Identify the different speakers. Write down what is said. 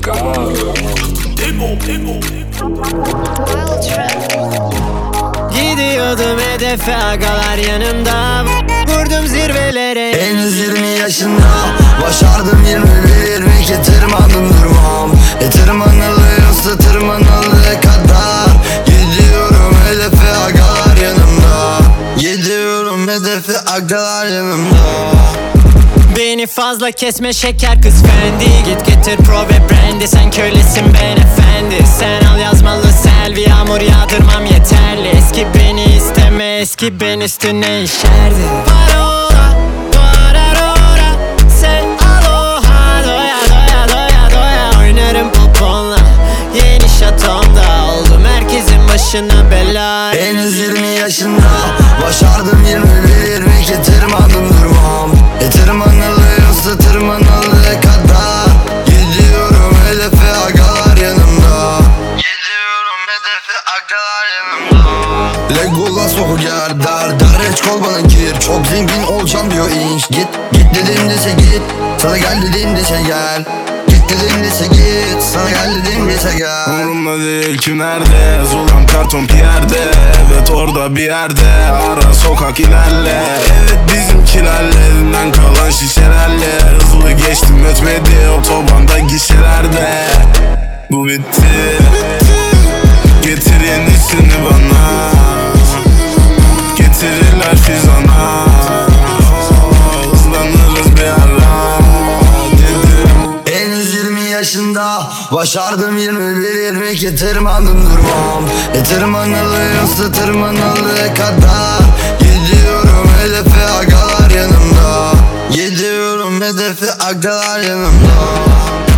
Speaker 1: Gidiyordum hedefe, agalar yanımda. Vurdum zirvelere.
Speaker 2: Henüz 20 yaşında başardım 21-22 tırmandım durmam. Tırmanılıyorsa tırmanıldığı kadar. Gidiyorum hedefe, agalar yanımda. Gidiyorum hedefe, agalar yanımda.
Speaker 1: Beni fazla kesme şeker kız Fendi. Git getir pro ve brandy, sen kölesin ben efendi. Sen al yazmalı selvi, yağmur yağdırmam yeterli. Eski beni isteme, eski ben üstüne işerdi. Parola, pararora, say aloha. Doya doya doya doya, oynarım poponla. Yeni şatomda oldum herkesin başına bela.
Speaker 2: Henüz 20 yaşında başardım 21-22 tırmandım durmam. Tırmanılıyorsa tırmanıldığı kadar. Gidiyorum hedefe, agalar yanımda. Gidiyorum hedefe, agalar yanımda. Legolas oku yer der reç kol bana gir. Çok zengin olacağım diyor inç. Git dediğimde se git. Sana gel dediğimde se gel. Git dediğimde se git. Sana gel dediğimde se gel.
Speaker 3: Umurumda değil kim nerede. Zulan karton piyerde. Evet orada bir yerde. Ara sokak ilerle. Evet bizimkilerle. Elinden kalan şişelerle. Hızlı geçtim ötmedi otobanda gişelerde. Bu bitti. Getir yenisini bana. Getirirler fizana. Hızlanırız bir ara dedim.
Speaker 2: Henüz 20 yaşında başardım 21-22 tırmandım durmam. Tırmanılıyorsa tırmanıldığı kadar. Gidiyorum hedefe, agalar yanımda. Gidiyorum hedefe, agalar yanımda.